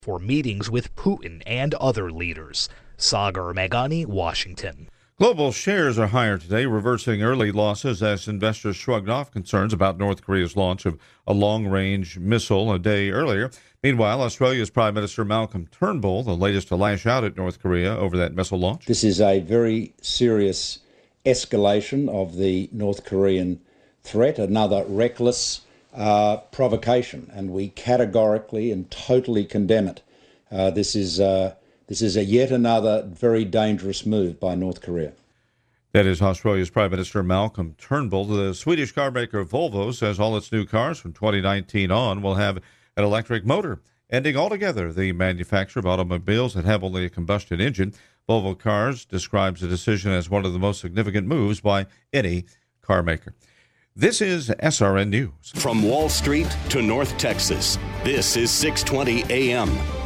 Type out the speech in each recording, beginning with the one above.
for meetings with Putin and other leaders. Sagar Meghani, Washington. Global shares are higher today, reversing early losses as investors shrugged off concerns about North Korea's launch of a long-range missile a day earlier. Meanwhile, Australia's Prime Minister Malcolm Turnbull, the latest to lash out at North Korea over that missile launch. This is a very serious escalation of the North Korean threat, another reckless provocation, and we categorically and totally condemn it. This is yet another very dangerous move by North Korea. That is Australia's Prime Minister Malcolm Turnbull. The Swedish car maker Volvo says all its new cars from 2019 on will have an electric motor, ending altogether the manufacture of automobiles that have only a combustion engine. Volvo Cars describes the decision as one of the most significant moves by any car maker. This is SRN News. From Wall Street to North Texas, this is 620 AM,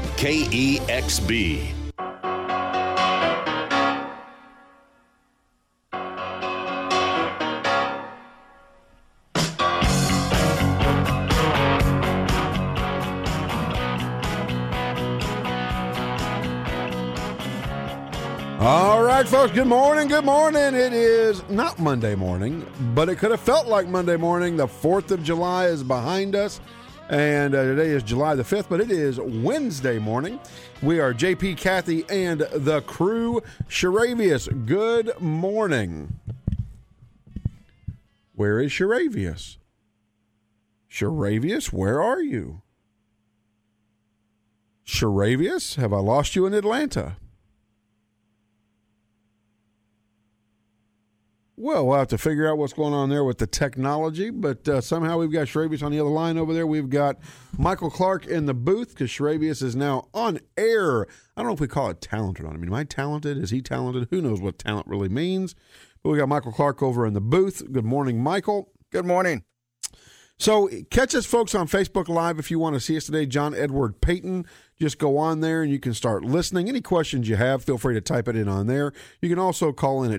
KEXB. All right, folks, good morning, good morning. It is not Monday morning, but it could have felt like Monday morning. The 4th of July is behind us, and today is July the 5th, but it is Wednesday morning. We are JP, Kathy, and the crew. Sharavius, good morning. Where is Sharavius? Sharavius, where are you? Sharavius, have I lost you in Atlanta? Well, we'll have to figure out what's going on there with the technology, but somehow we've got Shravius on the other line over there. We've got Michael Clark in the booth because Shravius is now on air. I don't know if we call it talent or not. I mean, am I talented? Is he talented? Who knows what talent really means? But we got Michael Clark over in the booth. Good morning, Michael. Good morning. So catch us, folks, on Facebook Live if you want to see us today. John Edward Payton. Just go on there and you can start listening. Any questions you have, feel free to type it in on there. You can also call in at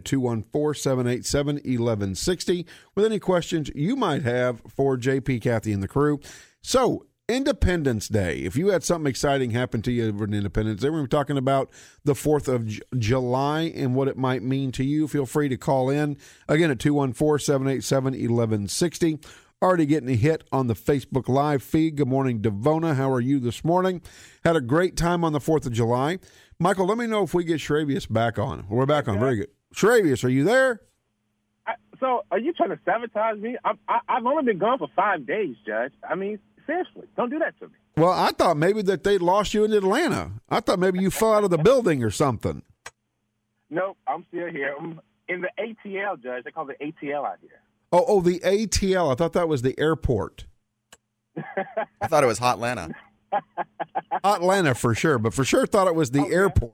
214-787-1160 with any questions you might have for JP, Kathy, and the crew. So, Independence Day. If you had something exciting happen to you over Independence Day, we're talking about the 4th of July and what it might mean to you. Feel free to call in, again, at 214-787-1160. Already getting a hit on the Facebook Live feed. Good morning, Devona. How are you this morning? Had a great time on the 4th of July. Michael, let me know if we get Shravius back on. We're back on. Very good. Shravius, are you there? So are you trying to sabotage me? I've only been gone for 5 days, Judge. I mean, seriously, don't do that to me. Well, I thought maybe that they lost you in Atlanta. I thought maybe you fell out of the building or something. Nope, I'm still here. I'm in the ATL, Judge. They call it ATL out here. Oh, the ATL. I thought that was the airport. I thought it was Hotlanta. Hotlanta for sure, but for sure thought it was the airport.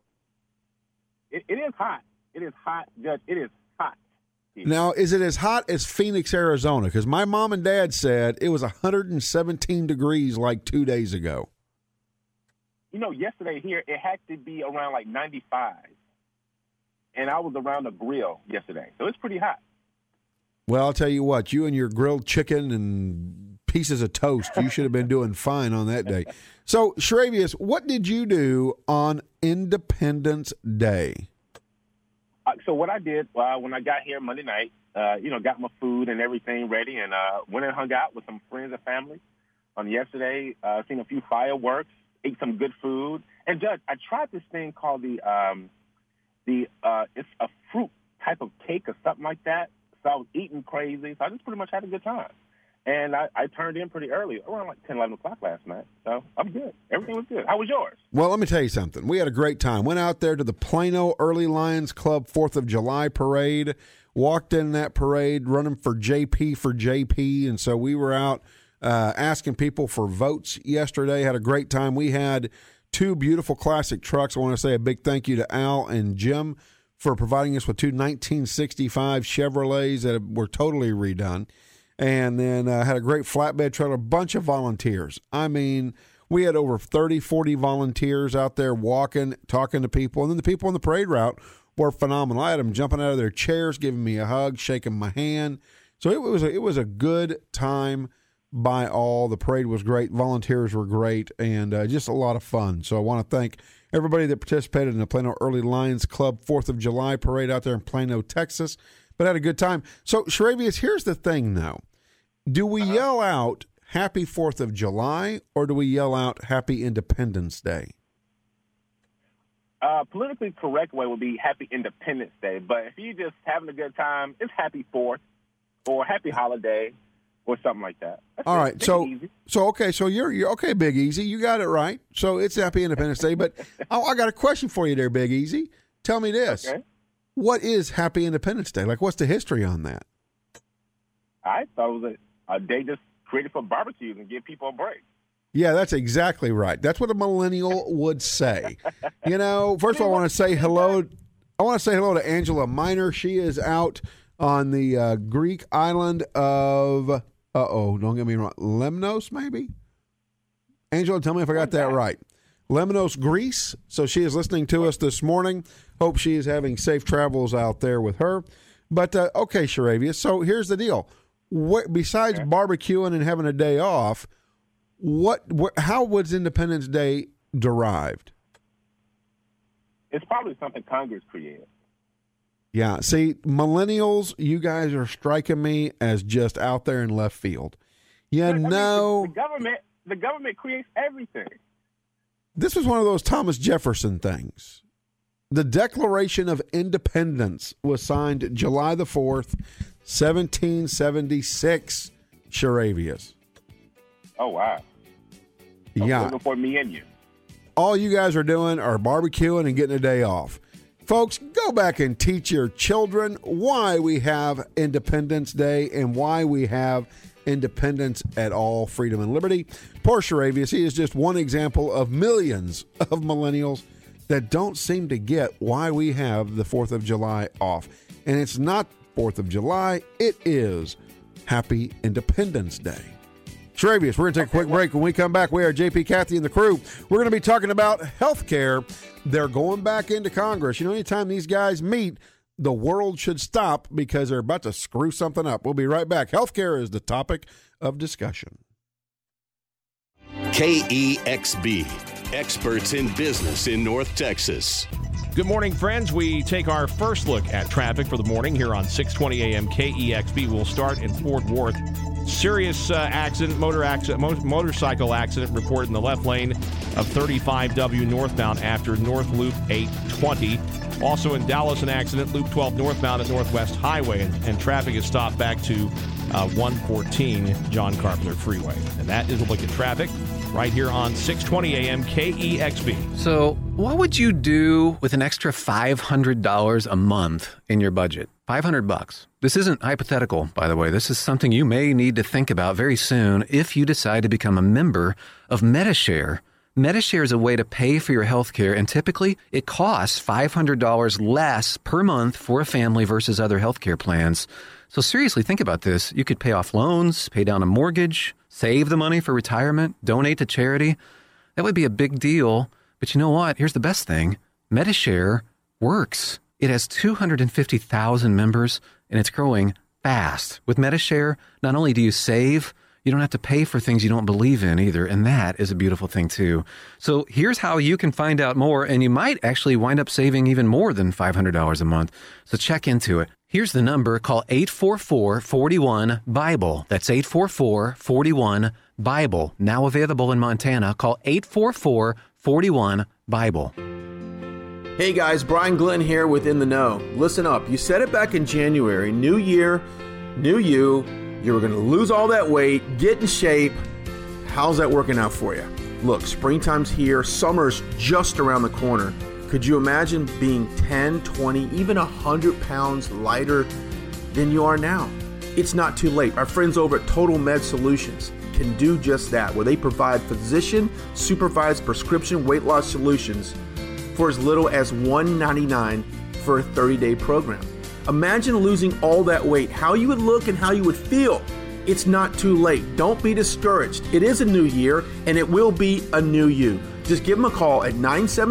It is hot. It is hot, Judge. It is hot. Now, is it as hot as Phoenix, Arizona? Because my mom and dad said it was 117 degrees like 2 days ago. You know, yesterday here, it had to be around like 95. And I was around the grill yesterday. So it's pretty hot. Well, I'll tell you what, you and your grilled chicken and pieces of toast, you should have been doing fine on that day. So, Shravius, what did you do on Independence Day? So what I did when I got here Monday night, got my food and everything ready and went and hung out with some friends and family. Yesterday, seen a few fireworks, ate some good food. And, Judge, I tried this thing called it's a fruit type of cake or something like that. So I was eating crazy. So I just pretty much had a good time. And I turned in pretty early, around like 10, 11 o'clock last night. So I'm good. Everything was good. How was yours? Well, let me tell you something. We had a great time. Went out there to the Plano Early Lions Club 4th of July parade. Walked in that parade running for JP. And so we were out asking people for votes yesterday. Had a great time. We had two beautiful classic trucks. I want to say a big thank you to Al and Jim for providing us with two 1965 Chevrolets that were totally redone. And then had a great flatbed trailer, a bunch of volunteers. I mean, we had over 30, 40 volunteers out there walking, talking to people. And then the people on the parade route were phenomenal. I had them jumping out of their chairs, giving me a hug, shaking my hand. So it was a good time by all. The parade was great. Volunteers were great, and just a lot of fun. So I want to thank everybody that participated in the Plano Early Lions Club 4th of July parade out there in Plano, Texas, but had a good time. So, Sharavius, here's the thing now. Do we yell out Happy 4th of July, or do we yell out Happy Independence Day? Politically correct way would be Happy Independence Day, but if you're just having a good time, it's Happy 4th or Happy Holiday or something like that. All right, so you're okay, Big Easy. You got it right. So it's Happy Independence Day, but I got a question for you there, Big Easy. Tell me this. Okay. What is Happy Independence Day? Like, what's the history on that? I thought it was a day just created for barbecues and give people a break. Yeah, that's exactly right. That's what a millennial would say. You know, first of all, I want to say hello. I want to say hello to Angela Miner. She is out on the Greek island of, don't get me wrong, Lemnos, maybe? Angela, tell me if I got that right. Lemnos, Greece. So she is listening to us this morning. Hope she is having safe travels out there with her. But, okay, Sharavius, so here's the deal. Besides barbecuing and having a day off, how was Independence Day derived? It's probably something Congress created. Yeah. See, millennials, you guys are striking me as just out there in left field. The government creates everything. This was one of those Thomas Jefferson things. The Declaration of Independence was signed July the 4th, 1776, Sharavius. Oh, wow. Yeah. Looking for me and you. All you guys are doing are barbecuing and getting a day off. Folks, go back and teach your children why we have Independence Day and why we have independence at all, freedom and liberty. Poor Sharavius, he is just one example of millions of millennials that don't seem to get why we have the 4th of July off. And it's not 4th of July, it is Happy Independence Day. Sharavius, we're going to take a quick break. When we come back, we are JP, Kathy, and the crew. We're going to be talking about health care. They're going back into Congress. You know, anytime these guys meet, the world should stop because they're about to screw something up. We'll be right back. Health care is the topic of discussion. KEXB, experts in business in North Texas. Good morning, friends. We take our first look at traffic for the morning here on 620 AM KEXB. We'll start in Fort Worth. Serious motorcycle accident reported in the left lane of 35W northbound after North Loop 820. Also in Dallas, an accident, Loop 12 northbound at Northwest Highway, and traffic is stopped back to 114 John Carpenter Freeway. And that is a look at traffic right here on 620 AM KEXB. So what would you do with an extra $500 a month in your budget? $500. This isn't hypothetical, by the way. This is something you may need to think about very soon if you decide to become a member of Medi-Share. Medi-Share is a way to pay for your health care, and typically it costs $500 less per month for a family versus other health care plans. So seriously, think about this. You could pay off loans, pay down a mortgage, save the money for retirement, donate to charity. That would be a big deal. But you know what? Here's the best thing. Medi-Share works. It has 250,000 members, and it's growing fast. With Medi-Share, not only do you save, you don't have to pay for things you don't believe in either, and that is a beautiful thing too. So here's how you can find out more, and you might actually wind up saving even more than $500 a month. So check into it. Here's the number. Call 844-41-BIBLE. That's 844-41-BIBLE. Now available in Montana. Call 844-41-BIBLE. Hey guys, Brian Glenn here with In the Know. Listen up. You said it back in January. New year, new you. You were going to lose all that weight, get in shape. How's that working out for you? Look, springtime's here. Summer's just around the corner. Could you imagine being 10, 20, even 100 pounds lighter than you are now? It's not too late. Our friends over at Total Med Solutions can do just that, where they provide physician-supervised prescription weight loss solutions for as little as $199 for a 30-day program. Imagine losing all that weight, how you would look and how you would feel. It's not too late. Don't be discouraged. It is a new year, and it will be a new you. Just give them a call at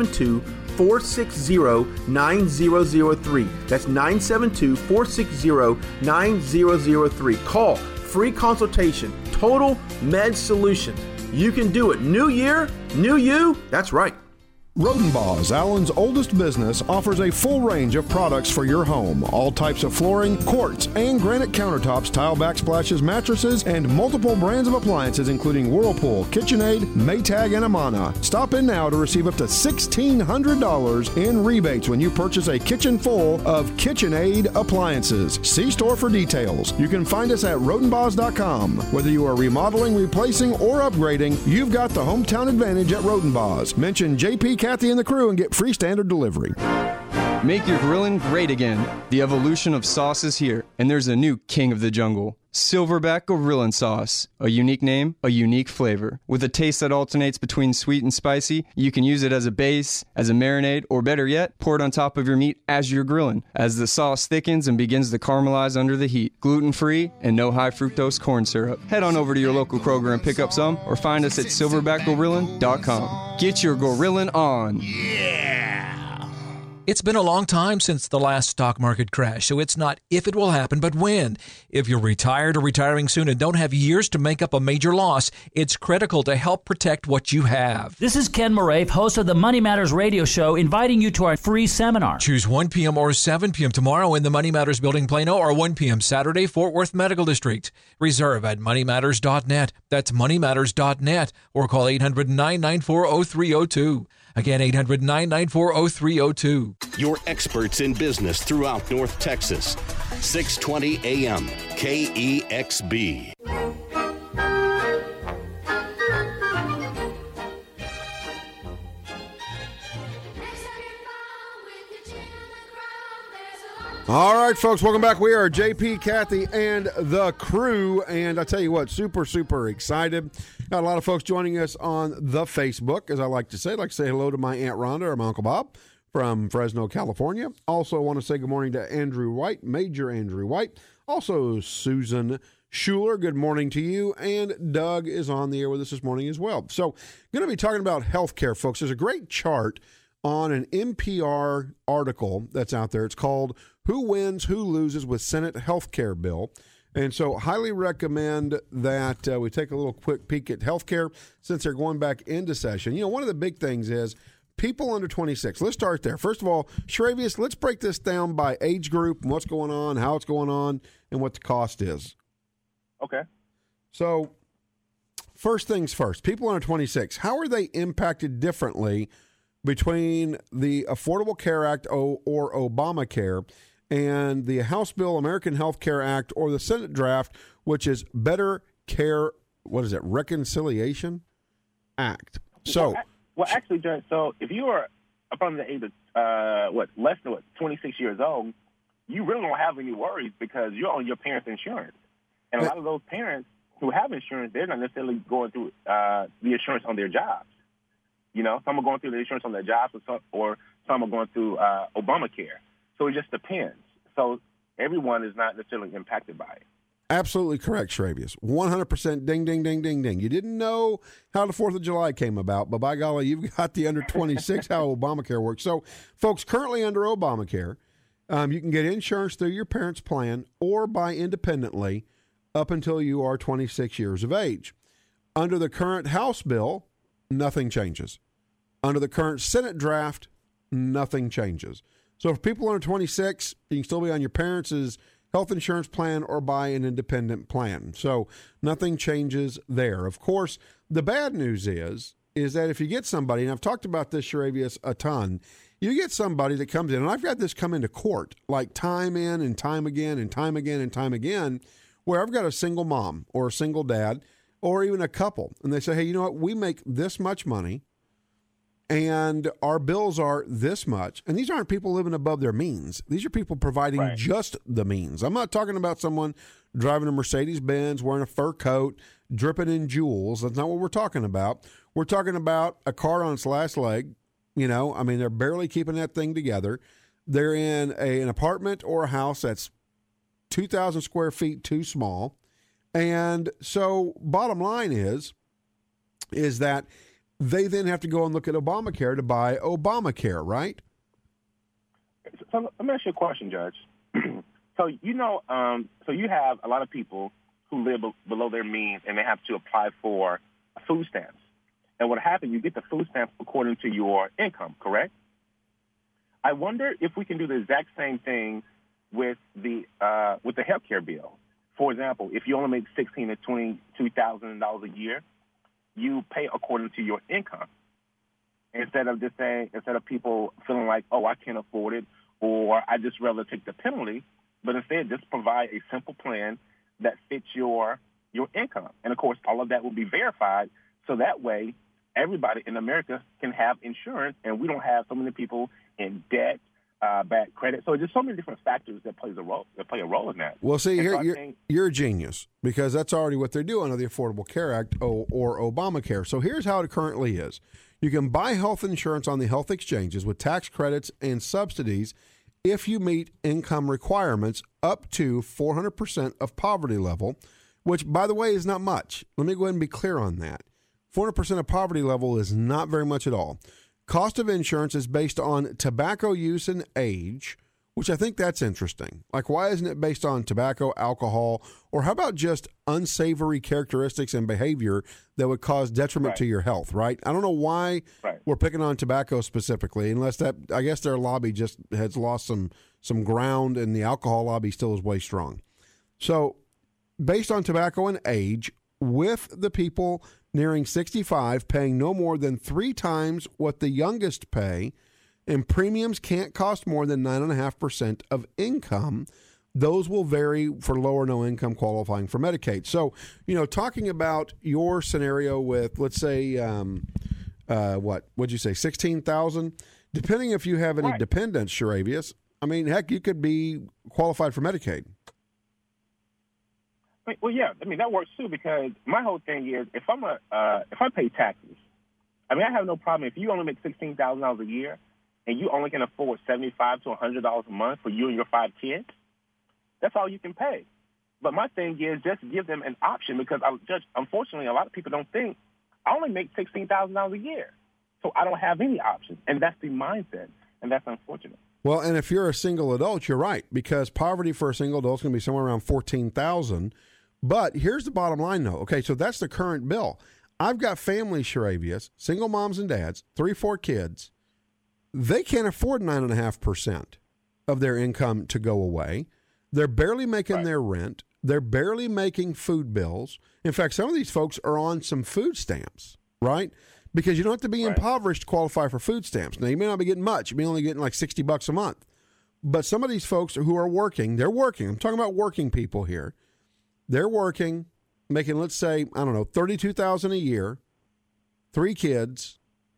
972-460-9003. That's 972-460-9003. Call. Free consultation. Total Med Solutions. You can do it. New year, new you. That's right. Rodenbaugh, Allen's oldest business, offers a full range of products for your home. All types of flooring, quartz, and granite countertops, tile backsplashes, mattresses, and multiple brands of appliances, including Whirlpool, KitchenAid, Maytag, and Amana. Stop in now to receive up to $1,600 in rebates when you purchase a kitchen full of KitchenAid appliances. See store for details. You can find us at Rodenbaugh.com. Whether you are remodeling, replacing, or upgrading, you've got the hometown advantage at Rodenbaugh. Mention JP, Kathy, and the crew and get free standard delivery. Make your grilling great again. The evolution of sauce is here, and there's a new king of the jungle. Silverback Gorillin Sauce. A unique name, a unique flavor. With a taste that alternates between sweet and spicy, you can use it as a base, as a marinade, or better yet, pour it on top of your meat as you're grilling. As the sauce thickens and begins to caramelize under the heat. Gluten-free and no high fructose corn syrup. Head on over to your local Kroger and pick up some, or find us at silverbackgorillin.com. Get your Gorillin on. It's been a long time since the last stock market crash, so it's not if it will happen, but when. If you're retired or retiring soon and don't have years to make up a major loss, it's critical to help protect what you have. This is Ken Moraif, host of the Money Matters radio show, inviting you to our free seminar. Choose 1 p.m. or 7 p.m. tomorrow in the Money Matters Building, Plano, or 1 p.m. Saturday, Fort Worth Medical District. Reserve at moneymatters.net. That's moneymatters.net, or call 800-994-0302. Again, 800-994-0302. Your experts in business throughout North Texas. 620 AM, KEXB. All right, folks, welcome back. We are JP, Kathy, and the crew. And I tell you what, super, super excited. Got a lot of folks joining us on the Facebook, as I like to say. I'd like to say hello to my Aunt Rhonda or my Uncle Bob from Fresno, California. Also want to say good morning to Andrew White, Major Andrew White. Also Susan Schuler, good morning to you. And Doug is on the air with us this morning as well. So going to be talking about healthcare, folks. There's a great chart on an NPR article that's out there. It's called Who Wins, Who Loses with Senate Healthcare Bill. And so highly recommend that we take a little quick peek at healthcare since they're going back into session. You know, one of the big things is people under 26. Let's start there. First of all, Shravius, let's break this down by age group and what's going on, how it's going on, and what the cost is. Okay. So first things first, people under 26, how are they impacted differently between the Affordable Care Act or Obamacare and the House Bill American Health Care Act or the Senate draft, which is Better Care, what is it, Reconciliation Act? So, well, actually, Judge, so if you are up on the age of, less than 26 years old, you really don't have any worries because you're on your parents' insurance. And a lot of those parents who have insurance, they're not necessarily going through the insurance on their jobs. You know, some are going through the insurance on their jobs, or some are going through Obamacare. So it just depends. So everyone is not necessarily impacted by it. Absolutely correct, Shravius. 100% ding, ding, ding, ding, ding. You didn't know how the 4th of July came about, but by golly, you've got the under 26, how Obamacare works. So, folks, currently under Obamacare, you can get insurance through your parents' plan or buy independently up until you are 26 years of age. Under the current House bill, nothing changes. Under the current Senate draft, nothing changes. So for people under 26, you can still be on your parents' health insurance plan or buy an independent plan. So nothing changes there. Of course, the bad news is that if you get somebody, and I've talked about this, Shravius, a ton, you get somebody that comes in, and I've got this come into court, like time in and time again and time again and time again, where I've got a single mom or a single dad or even a couple, and they say, hey, you know what, we make this much money, and our bills are this much. And these aren't people living above their means. These are people providing just the means. I'm not talking about someone driving a Mercedes-Benz, wearing a fur coat, dripping in jewels. That's not what we're talking about. We're talking about a car on its last leg. You know, I mean, they're barely keeping that thing together. They're in an apartment or a house that's 2,000 square feet too small. And so bottom line is that they then have to go and look at Obamacare to buy Obamacare, right? So let me ask you a question, Judge. So, you know, so you have a lot of people who live below their means, and they have to apply for food stamps. And what happens, you get the food stamps according to your income, correct? I wonder if we can do the exact same thing with the health care bill. For example, if you only make $16,000 to $22,000 a year, you pay according to your income. Instead of people feeling like, oh, I can't afford it, or I just rather take the penalty, but instead just provide a simple plan that fits your income. And, of course, all of that will be verified, so that way everybody in America can have insurance, and we don't have so many people in debt, bad credit. So there's so many different factors that play a role in that. Well, see, you're a genius, because that's already what they're doing under the Affordable Care Act or Obamacare. So here's how it currently is. You can buy health insurance on the health exchanges with tax credits and subsidies if you meet income requirements up to 400% of poverty level, which, by the way, is not much. Let me go ahead and be clear on that. 400% of poverty level is not very much at all. Cost of insurance is based on tobacco use and age, which I think that's interesting. Like, why isn't it based on tobacco, alcohol, or how about just unsavory characteristics and behavior that would cause detriment to your health, right? I don't know why we're picking on tobacco specifically, unless that, I guess their lobby just has lost some ground, and the alcohol lobby still is way strong. So based on tobacco and age, with the people nearing 65 paying no more than 3 times what the youngest pay, and premiums can't cost more than 9.5% of income, those will vary for low or no income qualifying for Medicaid. So, talking about your scenario with, let's say, what'd you say, 16,000? Depending if you have any dependents, Sharavius, I mean, heck, you could be qualified for Medicaid. Well, yeah, I mean, that works too, because my whole thing is, if I pay taxes, I mean, I have no problem if you only make $16,000 a year and you only can afford $75 to $100 a month for you and your 5 kids. That's all you can pay. But my thing is, just give them an option, because unfortunately, a lot of people don't think, I only make $16,000 a year, so I don't have any options, and that's the mindset, and that's unfortunate. Well, and if you're a single adult, you're right, because poverty for a single adult is going to be somewhere around $14,000. But here's the bottom line, though. Okay, so that's the current bill. I've got families, Sharavius, single moms and dads, 3, 4 kids. They can't afford 9.5% of their income to go away. They're barely making their rent. They're barely making food bills. In fact, some of these folks are on some food stamps, right? Because you don't have to be impoverished to qualify for food stamps. Now, you may not be getting much. You may only getting like $60 a month. But some of these folks who are working, they're working. I'm talking about working people here. They're working, making, let's say, I don't know, $32,000 a year, 3 kids,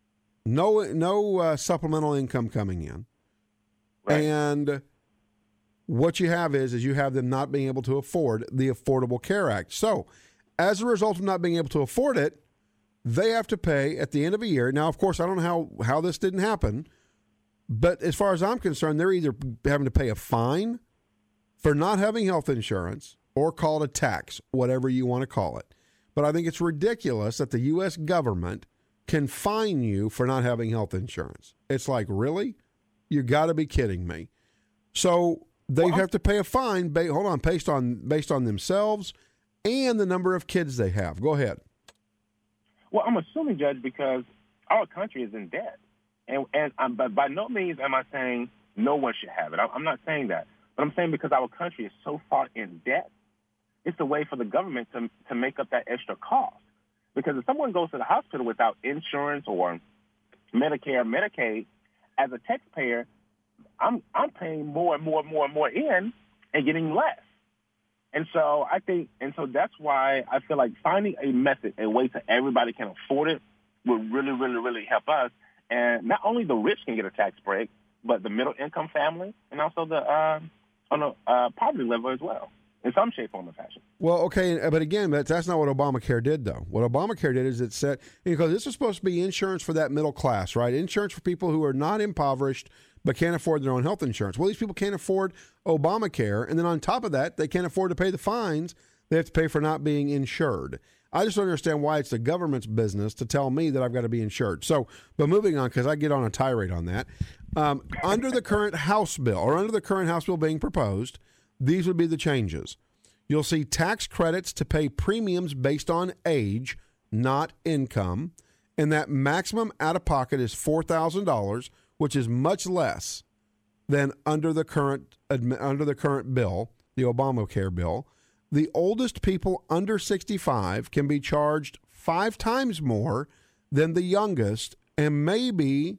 no supplemental income coming in. And what you have is you have them not being able to afford the Affordable Care Act. So as a result of not being able to afford it, they have to pay at the end of a year. Now, of course, I don't know how this didn't happen, but as far as I'm concerned, they're either having to pay a fine for not having health insurance or call it a tax, whatever you want to call it. But I think it's ridiculous that the U.S. government can fine you for not having health insurance. It's like, really? You got to be kidding me. So they have to pay a fine, based on themselves and the number of kids they have. Go ahead. Well, I'm assuming, Judge, because our country is in debt. But by no means am I saying no one should have it. I'm not saying that. But I'm saying because our country is so far in debt, it's a way for the government to make up that extra cost. Because if someone goes to the hospital without insurance or Medicare, Medicaid, as a taxpayer, I'm paying more and more and more and more in and getting less. And so that's why I feel like finding a method, a way that everybody can afford it, would really, really, really help us. And not only the rich can get a tax break, but the middle income family and also the on a poverty level as well, in some shape, form, or fashion. Well, okay, but again, that's not what Obamacare did, though. What Obamacare did is it said, because this is supposed to be insurance for that middle class, right? Insurance for people who are not impoverished but can't afford their own health insurance. Well, these people can't afford Obamacare, and then on top of that, they can't afford to pay the fines they have to pay for not being insured. I just don't understand why it's the government's business to tell me that I've got to be insured. So, but moving on, because I get on a tirade on that. Under the current House bill, or under the current House bill being proposed, these would be the changes. You'll see tax credits to pay premiums based on age, not income. And that maximum out-of-pocket is $4,000, which is much less than under the current bill, the Obamacare bill. The oldest people under 65 can be charged 5 times more than the youngest, and maybe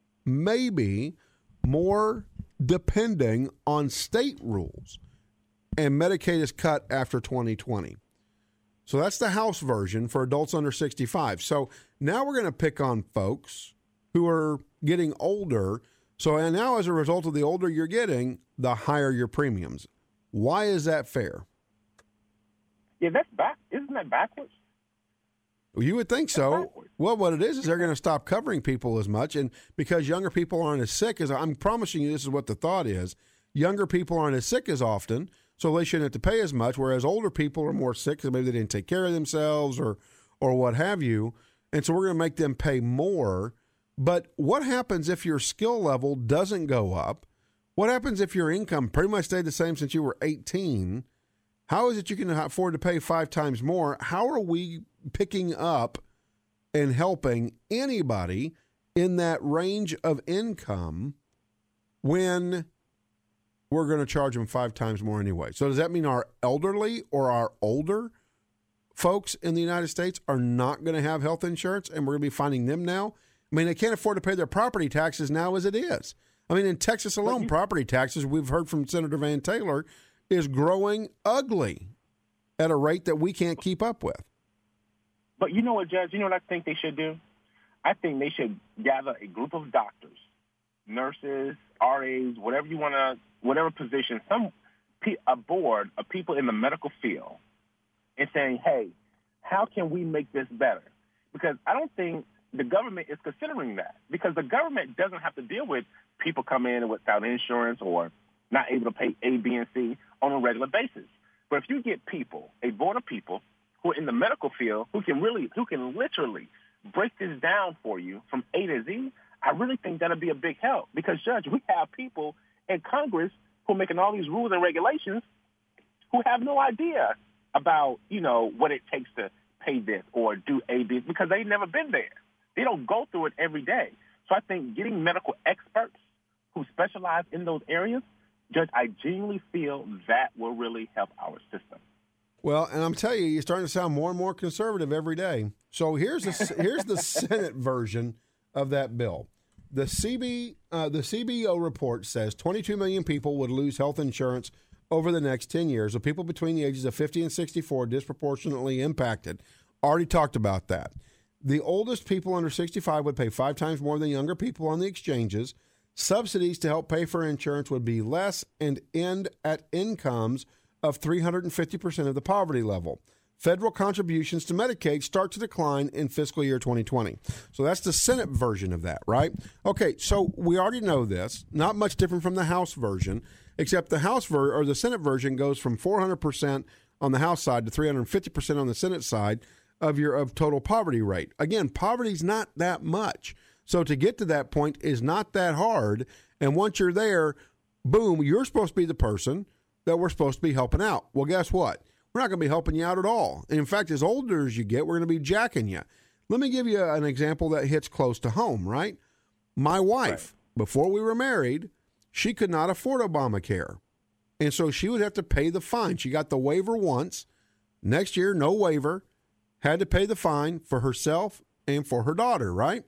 more depending on state rules. And Medicaid is cut after 2020. So that's the House version for adults under 65. So now we're going to pick on folks who are getting older. And now as a result of the older you're getting, the higher your premiums. Why is that fair? Yeah, isn't that backwards? Well, you would think so. Well, what it is they're going to stop covering people as much. And because younger people aren't as sick, as I'm promising you, this is what the thought is. Younger people aren't as sick as often, so they shouldn't have to pay as much, whereas older people are more sick because maybe they didn't take care of themselves or what have you. And so we're going to make them pay more. But what happens if your skill level doesn't go up? What happens if your income pretty much stayed the same since you were 18? How is it you can afford to pay 5 times more? How are we picking up and helping anybody in that range of income when we're going to charge them 5 times more anyway? So does that mean our elderly or our older folks in the United States are not going to have health insurance, and we're going to be finding them now? I mean, they can't afford to pay their property taxes now as it is. I mean, in Texas alone, property taxes, we've heard from Senator Van Taylor, is growing ugly at a rate that we can't keep up with. But you know what, Judge? You know what I think they should do? I think they should gather a group of doctors, nurses, RAs, whatever position, a board of people in the medical field, and saying, hey, how can we make this better? Because I don't think the government is considering that, because the government doesn't have to deal with people coming in without insurance or not able to pay A, B, and C on a regular basis. But if you get people, a board of people who are in the medical field who can literally break this down for you from A to Z, I really think that'll be a big help. Because, Judge, we have people in Congress who are making all these rules and regulations who have no idea about, what it takes to pay this or do A, B, because they've never been there. They don't go through it every day. So I think getting medical experts who specialize in those areas, Judge, I genuinely feel that will really help our system. Well, and I'm telling you, you're starting to sound more and more conservative every day. So here's the Senate version of that bill. The CBO report says 22 million people would lose health insurance over the next 10 years. So people between the ages of 50 and 64 disproportionately impacted. Already talked about that. The oldest people under 65 would pay 5 times more than younger people on the exchanges. Subsidies to help pay for insurance would be less and end at incomes of 350% of the poverty level. Federal contributions to Medicaid start to decline in fiscal year 2020. So that's the Senate version of that, right? Okay, so we already know this. Not much different from the House version, except the the Senate version goes from 400% on the House side to 350% on the Senate side of total poverty rate. Again, poverty's not that much. So to get to that point is not that hard. And once you're there, boom, you're supposed to be the person that we're supposed to be helping out. Well, guess what? We're not going to be helping you out at all. And in fact, as older as you get, we're going to be jacking you. Let me give you an example that hits close to home, right? My wife, before we were married, she could not afford Obamacare. And so she would have to pay the fine. She got the waiver once. Next year, no waiver. Had to pay the fine for herself and for her daughter, right?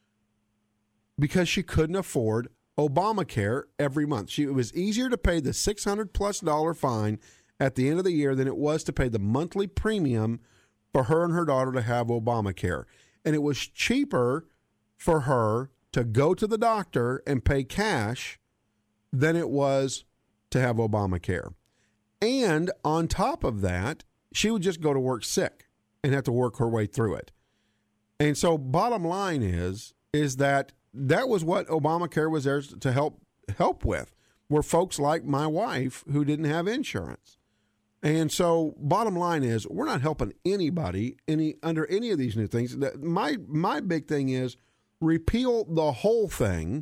Because she couldn't afford Obamacare every month. It was easier to pay the $600+ fine at the end of the year than it was to pay the monthly premium for her and her daughter to have Obamacare. And it was cheaper for her to go to the doctor and pay cash than it was to have Obamacare. And on top of that, she would just go to work sick and have to work her way through it. And so bottom line is that was what Obamacare was there to help with, were folks like my wife who didn't have insurance. And so bottom line is we're not helping anybody under any of these new things. My big thing is repeal the whole thing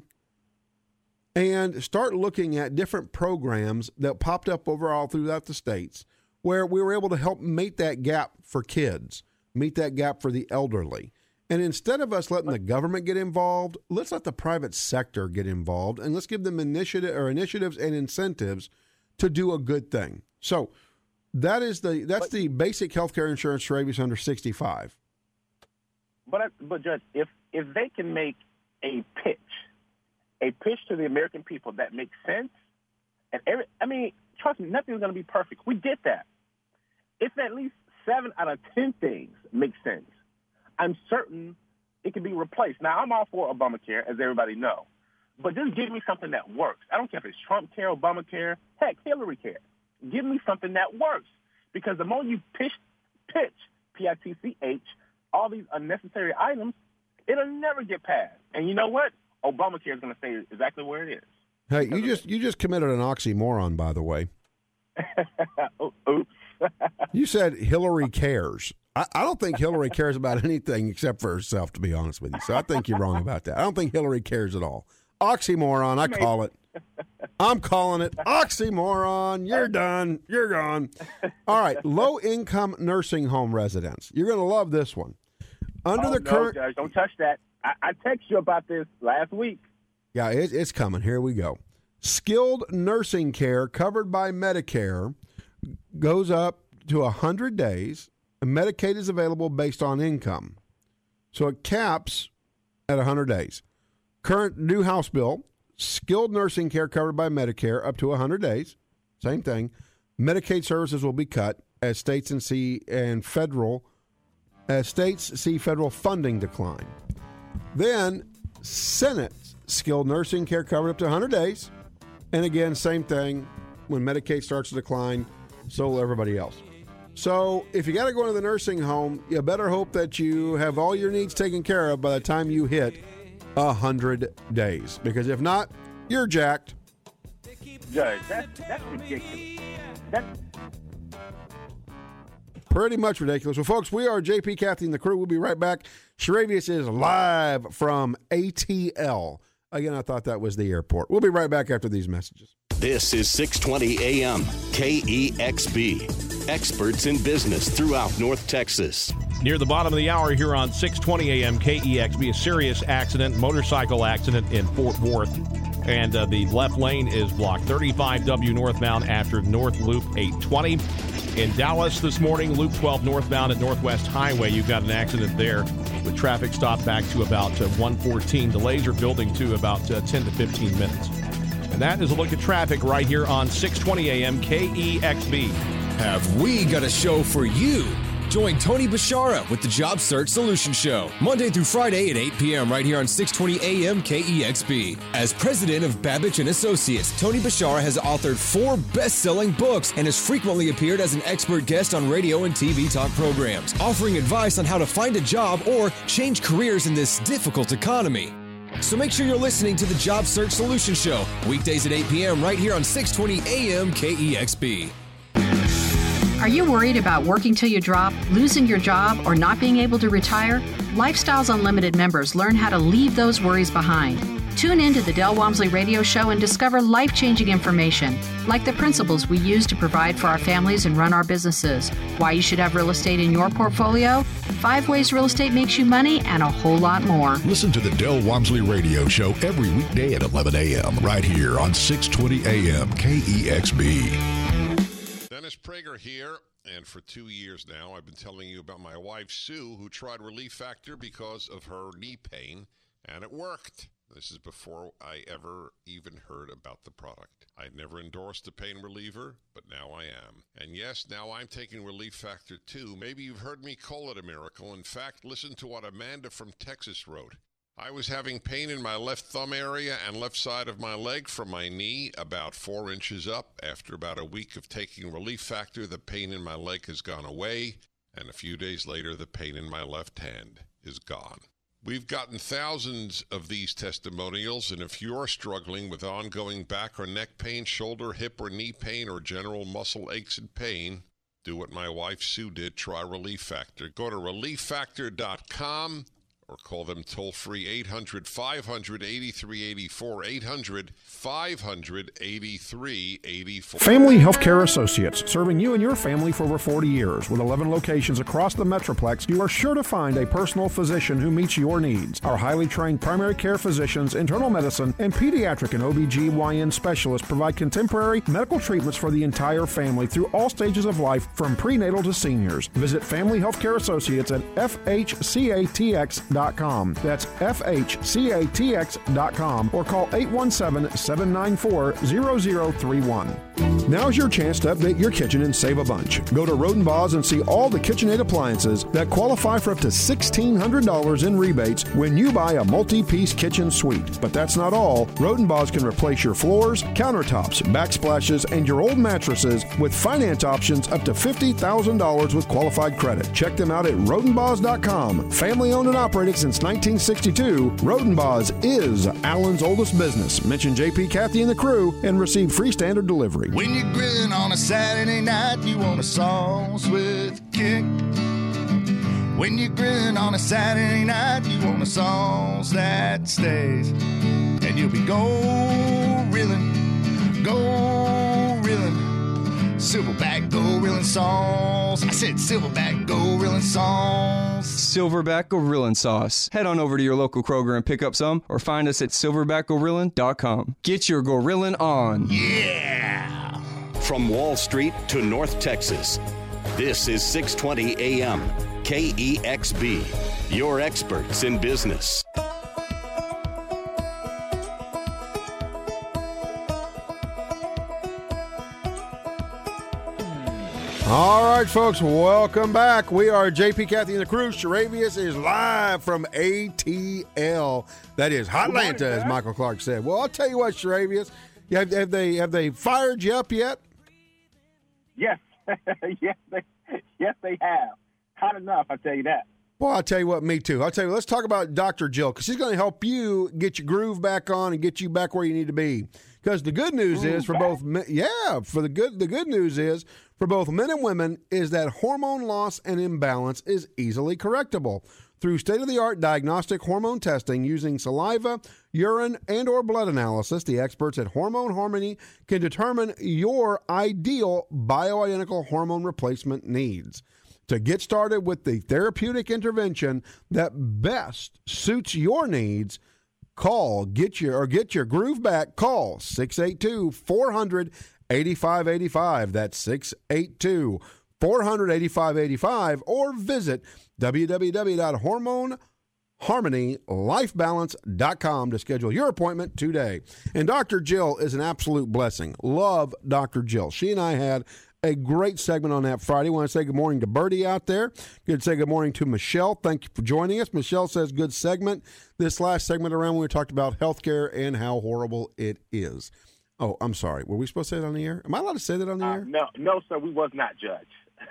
and start looking at different programs that popped up overall throughout the states where we were able to help meet that gap for kids, meet that gap for the elderly. And instead of us letting the government get involved, let's let the private sector get involved, and let's give them initiatives and incentives to do a good thing. So that's the basic health care insurance for ABs under 65. But Judge, if they can make a pitch to the American people that makes sense, and trust me, nothing's going to be perfect. We get that. If at least 7 out of 10 things make sense, I'm certain it can be replaced. Now, I'm all for Obamacare, as everybody knows, but just give me something that works. I don't care if it's Trump care, Obamacare, heck, Hillary care. Give me something that works, because the more you pitch, P-I-T-C-H, all these unnecessary items, it'll never get passed. And you know what? Obamacare is going to stay exactly where it is. Hey, you just committed an oxymoron, by the way. Oops. You said Hillary cares. I don't think Hillary cares about anything except for herself, to be honest with you. So I think you're wrong about that. I don't think Hillary cares at all. Oxymoron, I call it. I'm calling it oxymoron. You're done. You're gone. All right, low-income nursing home residents. You're going to love this one. Judge, don't touch that. I texted you about this last week. Yeah, it's coming. Here we go. Skilled nursing care covered by Medicare goes up to 100 days. Medicaid is available based on income. So it caps at 100 days. Current new House bill, skilled nursing care covered by Medicare up to 100 days. Same thing. Medicaid services will be cut as states see federal funding decline. Then Senate skilled nursing care covered up to 100 days. And again, same thing. When Medicaid starts to decline, so will everybody else. So if you got to go into the nursing home, you better hope that you have all your needs taken care of by the time you hit 100 days. Because if not, you're jacked. Judge, that's ridiculous. That's pretty much ridiculous. Well, folks, we are JP, Kathy, and the crew. We'll be right back. Sharavius is live from ATL. Again, I thought that was the airport. We'll be right back after these messages. This is 620 AM KEXB. Experts in business throughout North Texas. Near the bottom of the hour here on 620 AM KEXB, a serious motorcycle accident in Fort Worth. And the left lane is blocked. 35W northbound after North Loop 820. In Dallas this morning, Loop 12 northbound at Northwest Highway, you've got an accident there with traffic stopped back to about 114. Delays are building to about 10 to 15 minutes. And that is a look at traffic right here on 620 AM KEXB. Have we got a show for you? Join Tony Bashara with the Job Search Solution Show, Monday through Friday at 8 p.m. right here on 620 AM KEXB. As president of Babbage & Associates, Tony Bashara has authored 4 best-selling books and has frequently appeared as an expert guest on radio and TV talk programs, offering advice on how to find a job or change careers in this difficult economy. So make sure you're listening to the Job Search Solution Show, weekdays at 8 p.m. right here on 620 AM KEXB. Are you worried about working till you drop, losing your job, or not being able to retire? Lifestyles Unlimited members learn how to leave those worries behind. Tune in to the Del Walmsley Radio Show and discover life-changing information, like the principles we use to provide for our families and run our businesses, why you should have real estate in your portfolio, 5 ways real estate makes you money, and a whole lot more. Listen to the Del Walmsley Radio Show every weekday at 11 a.m. right here on 620 a.m. KEXB. Dennis Prager here, and for 2 years now, I've been telling you about my wife, Sue, who tried Relief Factor because of her knee pain, and it worked. This is before I ever even heard about the product. I never endorsed a pain reliever, but now I am. And yes, now I'm taking Relief Factor too. Maybe you've heard me call it a miracle. In fact, listen to what Amanda from Texas wrote. I was having pain in my left thumb area and left side of my leg from my knee about 4 inches up. After about a week of taking Relief Factor, the pain in my leg has gone away, and a few days later, the pain in my left hand is gone. We've gotten thousands of these testimonials, and if you're struggling with ongoing back or neck pain, shoulder, hip, or knee pain, or general muscle aches and pain, do what my wife Sue did. Try Relief Factor. Go to ReliefFactor.com or call them toll-free 800-500-8384, 800-500-8384. Family Healthcare Associates, serving you and your family for over 40 years. With 11 locations across the Metroplex, you are sure to find a personal physician who meets your needs. Our highly trained primary care physicians, internal medicine, and pediatric and OBGYN specialists provide contemporary medical treatments for the entire family through all stages of life, from prenatal to seniors. Visit Family Healthcare Associates at FHCATX.com. That's FHCATX.com, or call 817-794-0031. Now's your chance to update your kitchen and save a bunch. Go to Rodenbaugh's and see all the KitchenAid appliances that qualify for up to $1,600 in rebates when you buy a multi-piece kitchen suite. But that's not all. Rodenbaugh's can replace your floors, countertops, backsplashes, and your old mattresses with finance options up to $50,000 with qualified credit. Check them out at Rodenbaugh's.com. Family owned and operated since 1962, Rodenbaugh's is Allen's oldest business. Mention JP, Kathy, and the crew and receive free standard delivery. When you're grilling on a Saturday night, you want a sauce with kick. When you're grilling on a Saturday night, you want a sauce that stays. And you'll be go-rilling. Silverback Gorilla sauce. I said Silverback Gorilla sauce. Silverback Gorilla sauce. Head on over to your local Kroger and pick up some, or find us at silverbackgorilla.com. Get your gorillin' on. Yeah! From Wall Street to North Texas, this is 620 AM KEXB, your experts in business. All right, folks, welcome back. We are JP, Kathy, and the crew. Sharavius is live from ATL. That is Hotlanta, as Michael Clark said. Well, I'll tell you what, Sharavius, have they fired you up yet? Yes. yes, they have. Hot enough, I'll tell you that. Well, I'll tell you what, me too. I'll tell you, let's talk about Dr. Jill, because she's going to help you get your groove back on and get you back where you need to be. Because the good news is for both men, the good news is for both men and women is that hormone loss and imbalance is easily correctable through state-of-the-art diagnostic hormone testing using saliva, urine, and or blood analysis. The experts at Hormone Harmony can determine your ideal bioidentical hormone replacement needs. To get started with the therapeutic intervention that best suits your needs, get your groove back. Call 682-400-8585. That's 682-400-8585, or visit www.hormoneharmonylifebalance.com to schedule your appointment today. And Dr. Jill is an absolute blessing. Love Dr. Jill. She and I had a great segment on that Friday. I want to say good morning to Bertie out there. Good to say good morning to Michelle. Thank you for joining us. Michelle says good segment. This last segment around when we talked about healthcare and how horrible it is. Oh, I'm sorry. Were we supposed to say that on the air? Am I allowed to say that on the air? No, sir. We was not, Judge.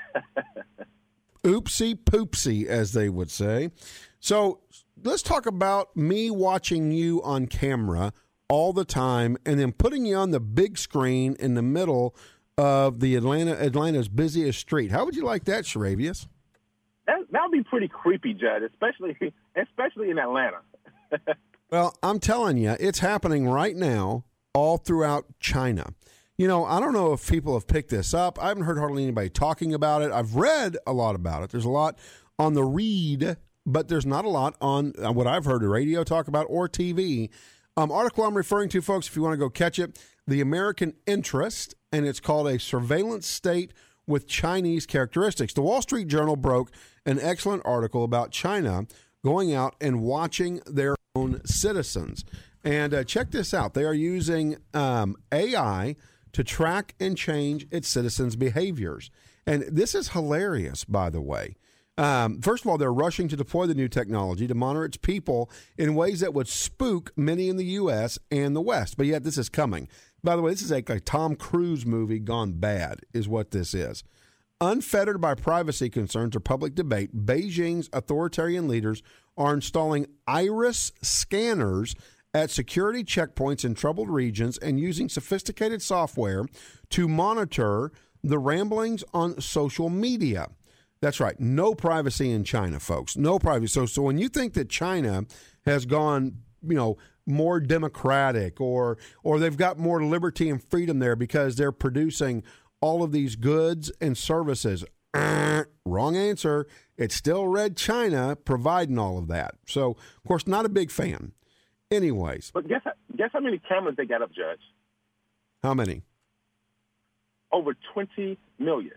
Oopsie poopsie, as they would say. So let's talk about me watching you on camera all the time and then putting you on the big screen in the middle of the Atlanta's busiest street. How would you like that, Sharavius? That would be pretty creepy, Judge, especially in Atlanta. Well, I'm telling you, it's happening right now all throughout China. You know, I don't know if people have picked this up. I haven't heard hardly anybody talking about it. I've read a lot about it. There's a lot on the read, but there's not a lot on what I've heard the radio talk about or TV. Article I'm referring to, folks, if you want to go catch it, The American Interest, and it's called A Surveillance State with Chinese Characteristics. The Wall Street Journal broke an excellent article about China going out and watching their own citizens. And check this out. They are using AI to track and change its citizens' behaviors. And this is hilarious, by the way. First of all, they're rushing to deploy the new technology to monitor its people in ways that would spook many in the U.S. and the West. But yet this is coming. By the way, this is like a Tom Cruise movie gone bad is what this is. Unfettered by privacy concerns or public debate, Beijing's authoritarian leaders are installing iris scanners at security checkpoints in troubled regions and using sophisticated software to monitor the ramblings on social media. That's right. No privacy in China, folks. No privacy. So when you think that China has gone, more democratic or they've got more liberty and freedom there because they're producing all of these goods and services, wrong answer. It's still Red China providing all of that. So, of course, not a big fan. Anyways. But guess how many cameras they got up, Judge? How many? Over 20 million.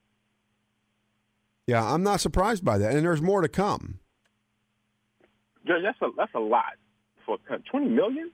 Yeah, I'm not surprised by that. And there's more to come. Judge, that's a lot. For 20 million?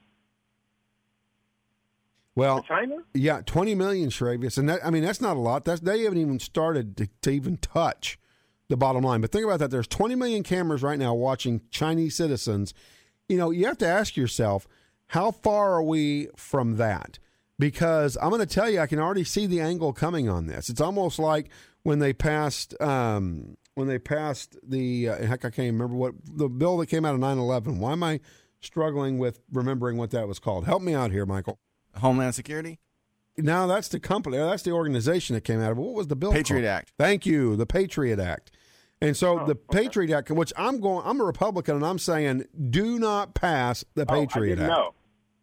Well, for China? Yeah, 20 million, Shravius. And that's not a lot. They haven't even started to even touch the bottom line. But think about that. There's 20 million cameras right now watching Chinese citizens. You have to ask yourself, how far are we from that? Because I'm going to tell you, I can already see the angle coming on this. It's almost like when they passed the heck, I can't remember what the bill that came out of 9/11. Why am I struggling with remembering what that was called? Help me out here, Michael. Homeland Security? No, that's the company. That's the organization that came out of it. What was the bill Patriot called? Act. Thank you, the Patriot Act. And so the Patriot Act, which I'm a Republican, and I'm saying do not pass the Patriot Act. No.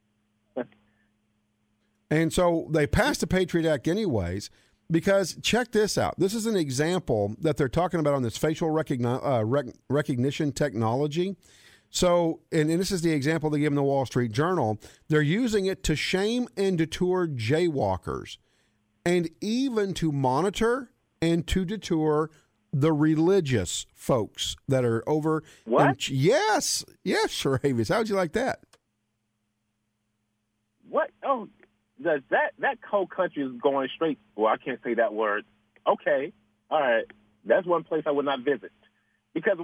And so they passed the Patriot Act anyways, because check this out. This is an example that they're talking about on this facial recognition technology. So, and this is the example they give in the Wall Street Journal. They're using it to shame and deter jaywalkers, and even to monitor and to deter the religious folks that are over. What? Yes, Shravius. How would you like that? What? Oh, that whole country is going straight. Well, I can't say that word. Okay, all right. That's one place I would not visit because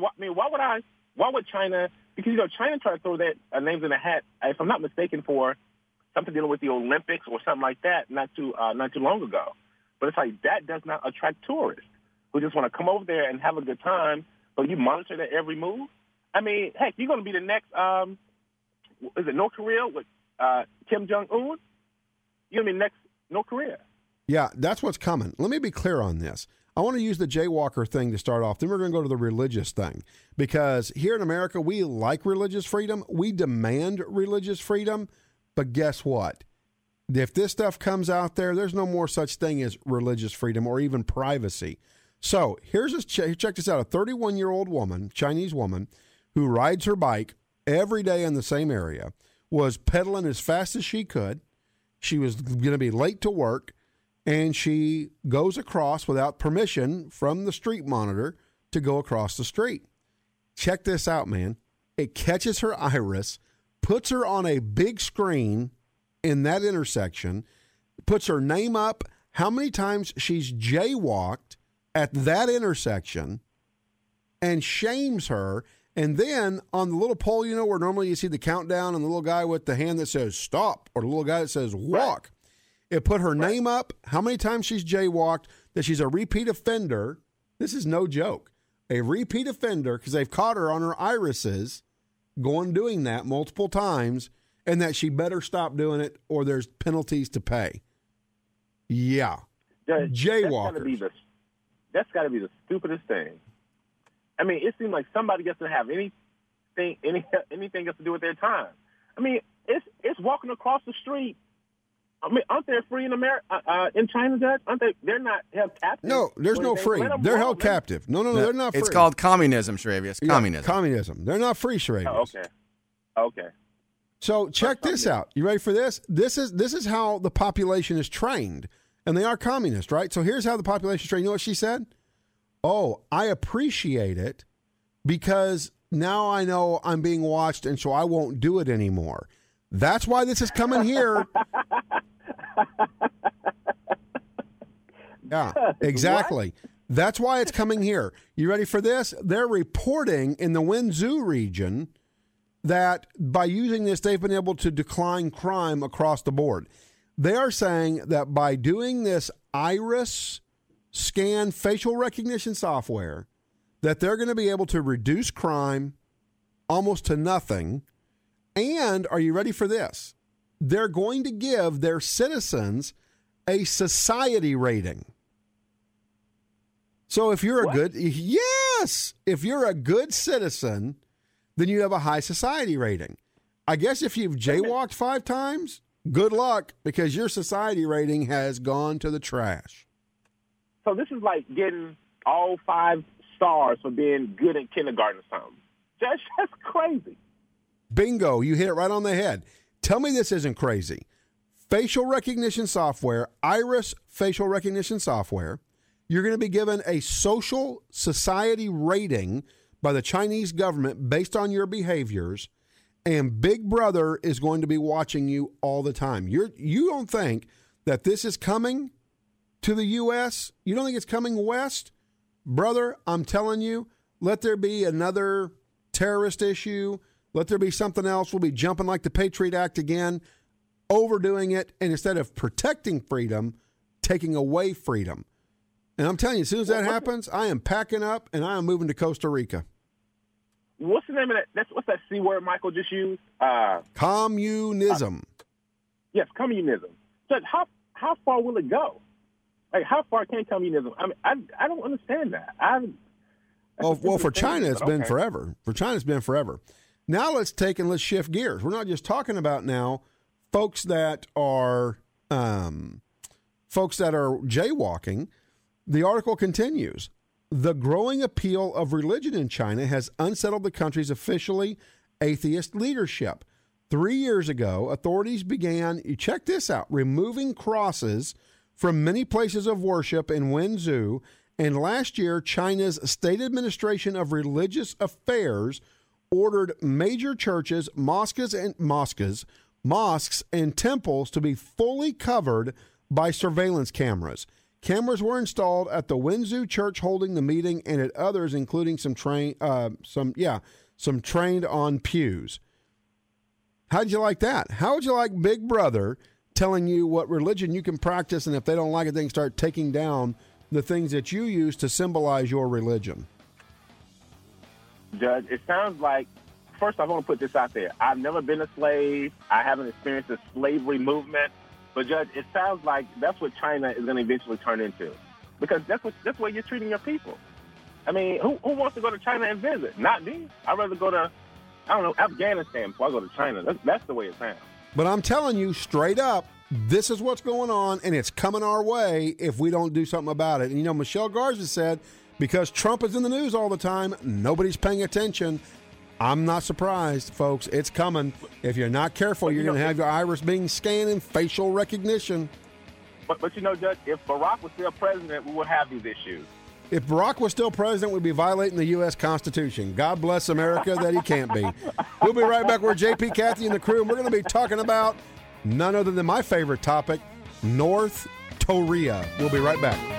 why would China? Because China tried to throw their names in a hat, if I'm not mistaken, for something dealing with the Olympics or something like that, not too long ago. But it's like that does not attract tourists who just want to come over there and have a good time. But you monitor their every move. I mean, heck, you're going to be the next. Is it North Korea with Kim Jong-un? You're going to be next North Korea. Yeah, that's what's coming. Let me be clear on this. I want to use the jaywalker thing to start off. Then we're going to go to the religious thing. Because here in America, we like religious freedom. We demand religious freedom. But guess what? If this stuff comes out there, there's no more such thing as religious freedom or even privacy. So here's this check this out. A 31-year-old woman, Chinese woman, who rides her bike every day in the same area, was pedaling as fast as she could. She was going to be late to work. And she goes across without permission from the street monitor to go across the street. Check this out, man. It catches her iris, puts her on a big screen in that intersection, puts her name up, how many times she's jaywalked at that intersection, and shames her. And then on the little pole, where normally you see the countdown and the little guy with the hand that says stop or the little guy that says walk. It put her name up, how many times she's jaywalked, that she's a repeat offender. This is no joke. A repeat offender because they've caught her on her irises doing that multiple times, and that she better stop doing it or there's penalties to pay. Yeah. Jaywalkers. That's got to be the stupidest thing. I mean, it seems like somebody gets to have anything else to do with their time. I mean, it's walking across the street. I mean, aren't they free in America, in China, Judge? Aren't they? They're not held captive. No, there's no free. They're held captive. No, they're not free. It's called communism, Shravius. Communism. Communism. They're not free, Shravius. Okay. So check this out. You ready for this? This is how the population is trained, and they are communist, right? So here's how the population is trained. You know what she said? Oh, I appreciate it because now I know I'm being watched, and so I won't do it anymore. That's why this is coming here. Yeah, exactly. What? That's why it's coming here. You ready for this? They're reporting in the Wenzhou region that by using this, they've been able to decline crime across the board. They are saying that by doing this iris scan facial recognition software, that they're going to be able to reduce crime almost to nothing. And are you ready for this? They're going to give their citizens a society rating. So if you're if you're a good citizen, then you have a high society rating. I guess if you've jaywalked 5 times, good luck, because your society rating has gone to the trash. So this is like getting all 5 stars for being good in kindergarten or something. That's crazy. Bingo, you hit it right on the head. Tell me this isn't crazy. Facial recognition software, iris facial recognition software, you're going to be given a social society rating by the Chinese government based on your behaviors, and Big Brother is going to be watching you all the time. You don't think that this is coming to the U.S.? You don't think it's coming west? Brother, I'm telling you, let there be another terrorist issue. Let there be something else. We'll be jumping like the Patriot Act again, overdoing it, and instead of protecting freedom, taking away freedom. And I'm telling you, as soon as that happens, I am packing up and I am moving to Costa Rica. What's the name of that? What's that C word Michael just used? Communism. Yes, communism. So how far will it go? Like, how far can communism? I mean, I don't understand that. Well, for China, it's been forever. For China, it's been forever. Now let's shift gears. We're not just talking about now folks that are jaywalking. The article continues. The growing appeal of religion in China has unsettled the country's officially atheist leadership. 3 years ago, authorities began, check this out, removing crosses from many places of worship in Wenzhou. And last year, China's State Administration of Religious Affairs ordered major churches, mosques and temples to be fully covered by surveillance cameras. Cameras were installed at the Wenzhou church holding the meeting and at others, including some trained on pews. How'd you like that? How would you like Big Brother telling you what religion you can practice, and if they don't like it, they can start taking down the things that you use to symbolize your religion? Judge, it sounds like, first I want to put this out there. I've never been a slave. I haven't experienced the slavery movement. But, Judge, it sounds like that's what China is going to eventually turn into, because that's the way you're treating your people. I mean, who wants to go to China and visit? Not me. I'd rather go to, Afghanistan before I go to China. That's the way it sounds. But I'm telling you straight up, this is what's going on, and it's coming our way if we don't do something about it. And, Michelle Garza said, because Trump is in the news all the time, nobody's paying attention. I'm not surprised, folks. It's coming. If you're not careful, you're going to have your iris being scanned in facial recognition. But Judge, if Barack was still president, we would have these issues. If Barack was still president, we'd be violating the U.S. Constitution. God bless America that he can't be. We'll be right back. We're JP, Kathy, and the crew, and we're going to be talking about none other than my favorite topic, North Korea. We'll be right back.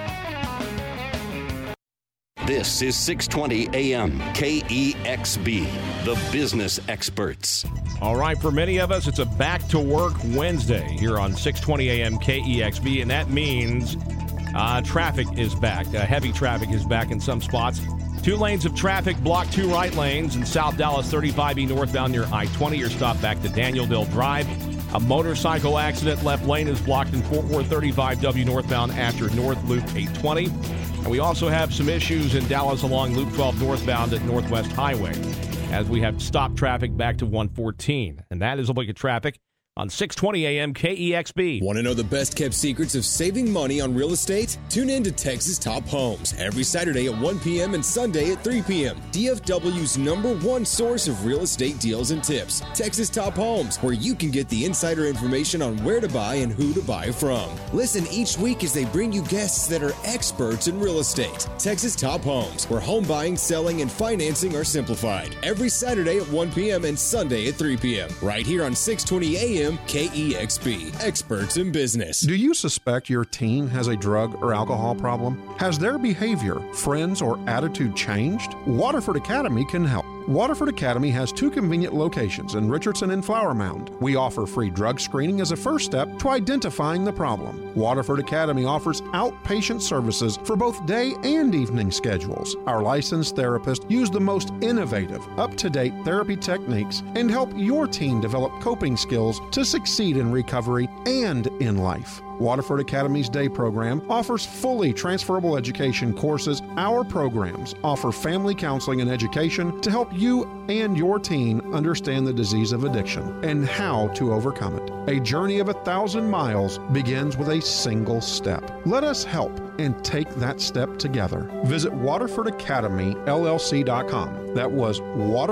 This is 620 AM KEXB, the business experts. All right, for many of us, it's a back-to-work Wednesday here on 620 AM KEXB, and that means traffic is back. Heavy traffic is back in some spots. 2 lanes of traffic block 2 right lanes in South Dallas, 35E northbound near I-20. Your stop back to Danielville Drive. A motorcycle accident, left lane is blocked in Fort Worth, 35W northbound after North Loop 820. And we also have some issues in Dallas along Loop 12 northbound at Northwest Highway, as we have stopped traffic back to 114. And that is a look at traffic on 620 AM KEXB. Want to know the best kept secrets of saving money on real estate? Tune in to Texas Top Homes every Saturday at 1 p.m. and Sunday at 3 p.m. DFW's #1 source of real estate deals and tips. Texas Top Homes, where you can get the insider information on where to buy and who to buy from. Listen each week as they bring you guests that are experts in real estate. Texas Top Homes, where home buying, selling, and financing are simplified. Every Saturday at 1 p.m. and Sunday at 3 p.m. Right here on 620 AM KEXB, experts in business. Do you suspect your teen has a drug or alcohol problem? Has their behavior, friends, or attitude changed? Waterford Academy can help. Waterford Academy has 2 convenient locations in Richardson and Flower Mound. We offer free drug screening as a first step to identifying the problem. Waterford Academy offers outpatient services for both day and evening schedules. Our licensed therapists use the most innovative, up-to-date therapy techniques and help your teen develop coping skills to succeed in recovery and in life. Waterford Academy's day program offers fully transferable education courses. Our programs offer family counseling and education to help you and your teen understand the disease of addiction and how to overcome it. A journey of 1,000 miles begins with a single step. Let us help and take that step together. Visit WaterfordAcademyLLC.com. That was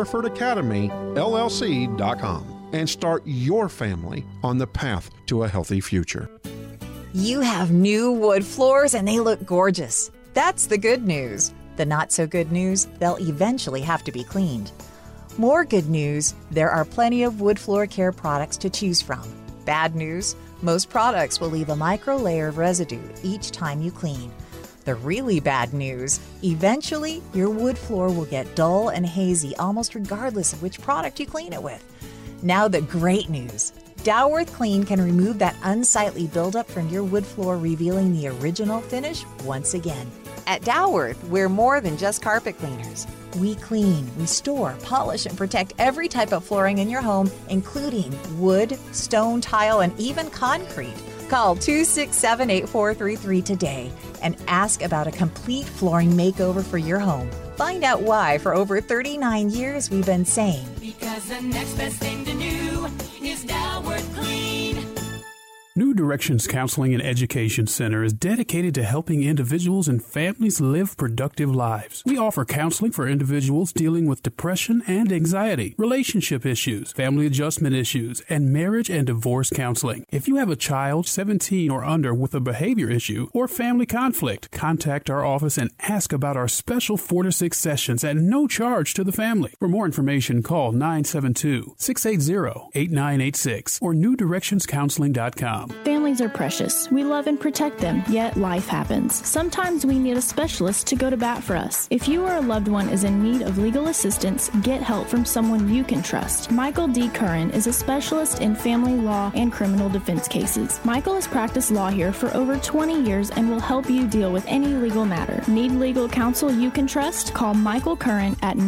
WaterfordAcademyLLC.com. And start your family on the path to a healthy future. You have new wood floors and they look gorgeous. That's the good news. The not so good news, they'll eventually have to be cleaned. More good news, there are plenty of wood floor care products to choose from. Bad news, most products will leave a micro layer of residue each time you clean. The really bad news, eventually your wood floor will get dull and hazy almost regardless of which product you clean it with. Now the great news. Dalworth Clean can remove that unsightly buildup from your wood floor, revealing the original finish once again. At Dalworth, we're more than just carpet cleaners. We clean, restore, polish, and protect every type of flooring in your home, including wood, stone, tile, and even concrete. Call 267-8433 today and ask about a complete flooring makeover for your home. Find out why for over 39 years we've been saying, because the next best thing to new is Dalworth Clean. New Directions Counseling and Education Center is dedicated to helping individuals and families live productive lives. We offer counseling for individuals dealing with depression and anxiety, relationship issues, family adjustment issues, and marriage and divorce counseling. If you have a child 17 or under with a behavior issue or family conflict, contact our office and ask about our special 4 to 6 sessions at no charge to the family. For more information, call 972-680-8986 or newdirectionscounseling.com. Families are precious. We love and protect them, yet life happens. Sometimes we need a specialist to go to bat for us. If you or a loved one is in need of legal assistance, get help from someone you can trust. Michael D. Curran is a specialist in family law and criminal defense cases. Michael has practiced law here for over 20 years and will help you deal with any legal matter. Need legal counsel you can trust? Call Michael Curran at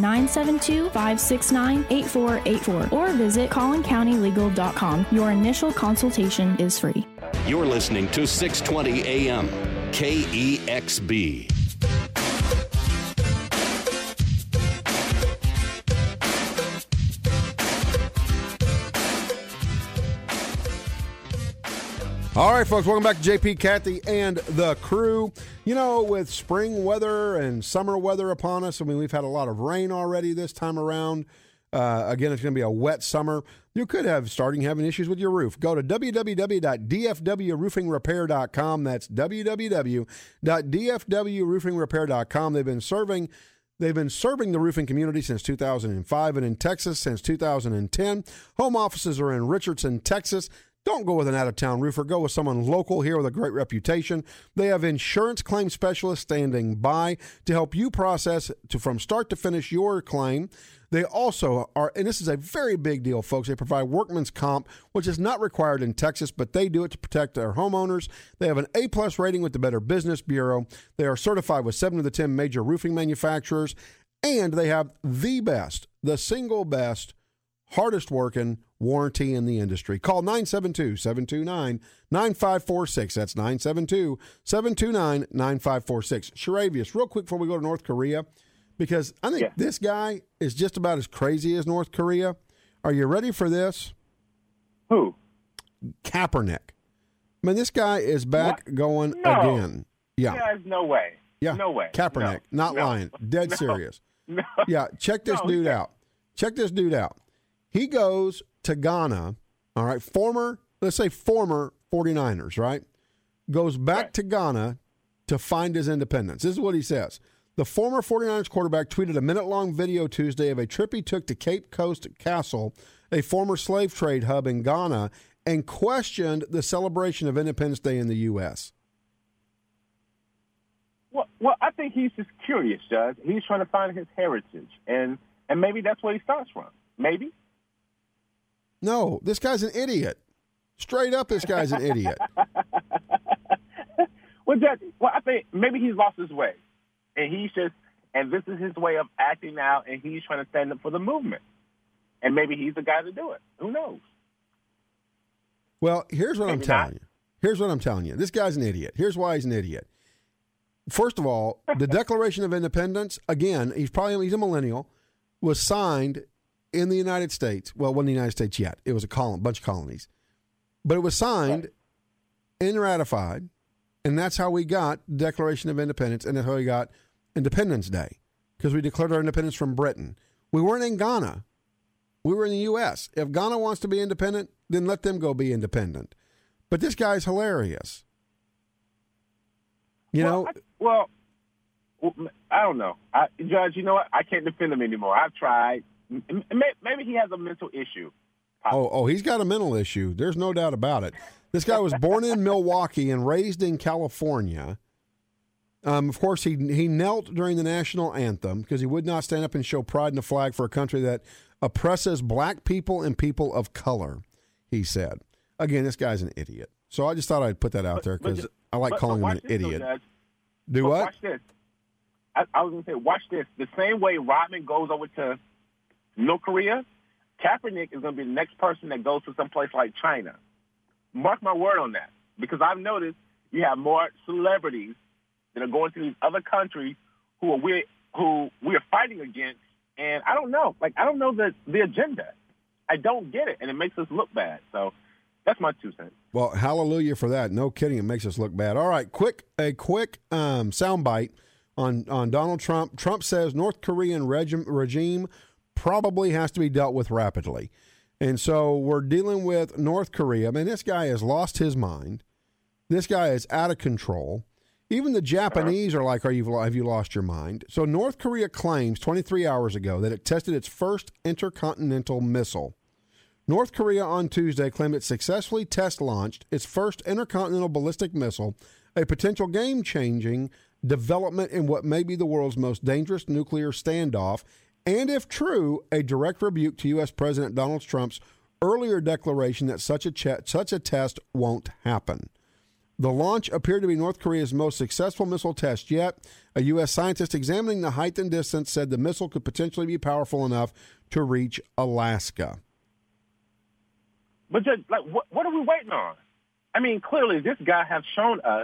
972-569-8484 or visit collincountylegal.com. Your initial consultation is free. You're listening to 620 AM KEXB. All right, folks, welcome back to JP, Kathy, and the crew. You know, with spring weather and summer weather upon us, I mean, we've had a lot of rain already this time around. Again, it's going to be a wet summer. You could have having issues with your roof. Go to www.dfwroofingrepair.com. That's www.dfwroofingrepair.com. They've been serving the roofing community since 2005 and in Texas since 2010. Home offices are in Richardson, Texas. Don't go with an out-of-town roofer. Go with someone local here with a great reputation. They have insurance claim specialists standing by to help you process from start to finish your claim. They also are, and this is a very big deal, folks, they provide workman's comp, which is not required in Texas, but they do it to protect their homeowners. They have an A-plus rating with the Better Business Bureau. They are certified with 7 of the 10 major roofing manufacturers, and they have the best, the single best, hardest working warranty in the industry. Call 972-729-9546. That's 972-729-9546. Sharavius, real quick before we go to North Korea, because I think this guy is just about as crazy as North Korea. Are you ready for this? Who? Kaepernick. I mean, this guy is back going again. Yeah. There's no way. Yeah. No way. Kaepernick, not lying. Dead serious. No. Yeah, check this dude out. Check this dude out. He goes to Ghana, all right, let's say former 49ers, right? Goes back to Ghana to find his independence. This is what he says. The former 49ers quarterback tweeted a minute-long video Tuesday of a trip he took to Cape Coast Castle, a former slave trade hub in Ghana, and questioned the celebration of Independence Day in the U.S. Well, I think he's just curious, Judge. He's trying to find his heritage. And And maybe that's where he starts from. Maybe. No, this guy's an idiot. Straight up, this guy's an idiot. Well, I think maybe he's lost his way. And this is his way of acting now, and he's trying to stand up for the movement. And maybe he's the guy to do it. Who knows? Well, here's what I'm telling you. Here's what I'm telling you. This guy's an idiot. Here's why he's an idiot. First of all, the Declaration of Independence, again, he's a millennial, was signed in the United States. Well, it wasn't the United States yet. It was a bunch of colonies. But it was signed and ratified, and that's how we got the Declaration of Independence, and that's how we got Independence Day, because we declared our independence from Britain. We weren't in Ghana. We were in the U.S. If Ghana wants to be independent, then let them go be independent. But this guy's hilarious. I don't know. Judge, you know what? I can't defend him anymore. I've tried. Maybe he has a mental issue. Oh, he's got a mental issue. There's no doubt about it. This guy was born in Milwaukee and raised in California. Of course, he knelt during the national anthem because he would not stand up and show pride in the flag for a country that oppresses black people and people of color, he said. Again, this guy's an idiot. So I just thought I'd put that out there because I like calling him an idiot. Do what? Watch this. I was going to say, watch this. The same way Rodman goes over to North Korea, Kaepernick is going to be the next person that goes to some place like China. Mark my word on that, because I've noticed you have more celebrities that are going to these other countries who we are fighting against, and I don't know. I don't know the agenda. I don't get it, and it makes us look bad. So that's my 2 cents. Well, hallelujah for that. No kidding, it makes us look bad. All right, a quick soundbite on Donald Trump. Trump says North Korean regime probably has to be dealt with rapidly. And so we're dealing with North Korea. I mean, this guy has lost his mind. This guy is out of control. Even the Japanese are like, have you lost your mind? So North Korea claims 23 hours ago that it tested its first intercontinental missile. North Korea on Tuesday claimed it successfully test-launched its first intercontinental ballistic missile, a potential game-changing development in what may be the world's most dangerous nuclear standoff, and if true, a direct rebuke to U.S. President Donald Trump's earlier declaration that such a test won't happen. The launch appeared to be North Korea's most successful missile test yet. A U.S. scientist examining the height and distance said the missile could potentially be powerful enough to reach Alaska. But Judge, what are we waiting on? I mean, clearly this guy has shown us,